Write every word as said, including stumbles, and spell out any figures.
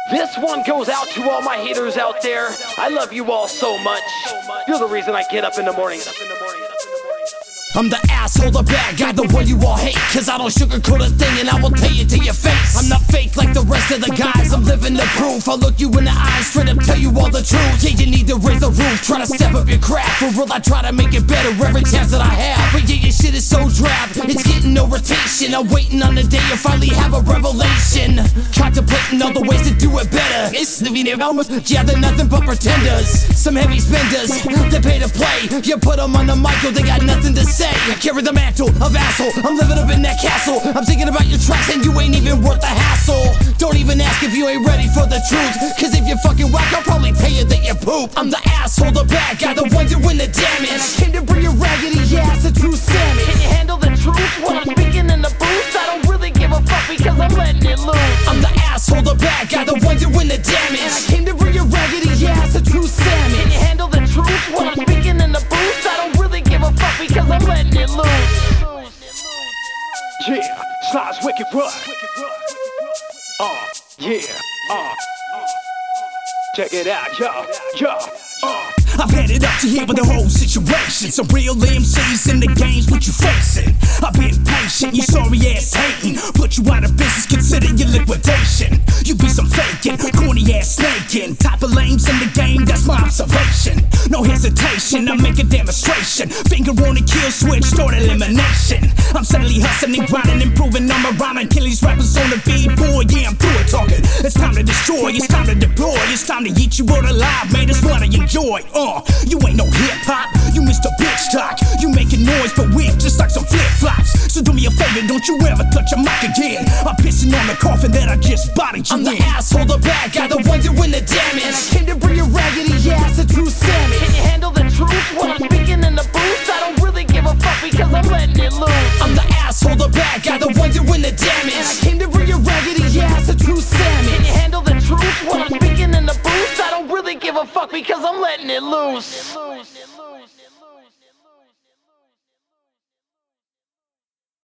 This one goes out to all my haters out there. I love you all so much. You're the reason I get up in the morning. I'm the asshole, the bad guy, the one you all hate. Cause I don't sugarcoat a thing and I will tell you to your face. I'm not fake like the rest of the guys, I'm living the proof. I'll look you in the eyes, straight up tell you all the truth. Yeah, you need to raise the roof, try to step up your craft. For real, I try to make it better every chance that I have. But yeah, your shit is so drab, it's getting no rotation. I'm waiting on the day you finally have a revelation. Contemplating all the ways to do it better. It's living in almost, yeah, they're nothing but pretenders. Some heavy spenders, they pay to play. You put them on the mic, they got nothing to say. I carry the mantle of asshole, I'm living up in that castle. I'm thinking about your tracks and you ain't even worth the hassle. Don't even ask if you ain't ready for the truth, cause if you're fucking whack, I'll probably tell you that you poop. I'm the asshole, the bad guy, the one doing the damage. And I came to bring your raggedy ass a true salmon. Can you handle the truth when I'm speaking in the booth? I don't really give a fuck because I'm letting it loose. I'm the asshole, the bad guy, the one doing the damage. And I came to bring your raggedy ass a true salmon. Can you handle the truth when I'm speaking in the booth? I don't really give a fuck because I'm letting it loose. Yeah, Sly's Wicked Rut. Uh, yeah, uh. Check it out, yo, yo, uh. I've had it up to here with the whole situation. Some real M Cs in the games, what you facing? I've been patient, you sorry ass hating. Put you out of business, consider your liquidation. You be some faking, corny ass snaking. Type of lames in the game, that's my observation. No hesitation, I make a demonstration. Finger on the kill switch, start elimination. I'm suddenly hustling, grinding, improving on my rhyming. Killing these rappers on the beat, boy, yeah, I'm through it talking. It's time to destroy, it's time to deploy. It's time to eat you all alive, man, that's what I enjoy. Uh, you ain't no hip-hop, you Mister Bitch Talk. You making noise but weak, just like some flip-flops. So do me a favor, don't you ever touch a mic again. I'm pissing on the coffin that I just bodied you I'm the in. asshole, the bad guy, the one doing the damage. And I came to bring your raggedy ass a true salmon. Can you handle the truth when I'm speaking in the booth? I don't really give a fuck because I'm letting it loose. I'm the asshole, the bad guy, the one doing the damage. And I came to bring your raggedy ass a true salmon. Can you handle the truth when I'm speaking in the booth? I don't really give a fuck because I'm letting it loose.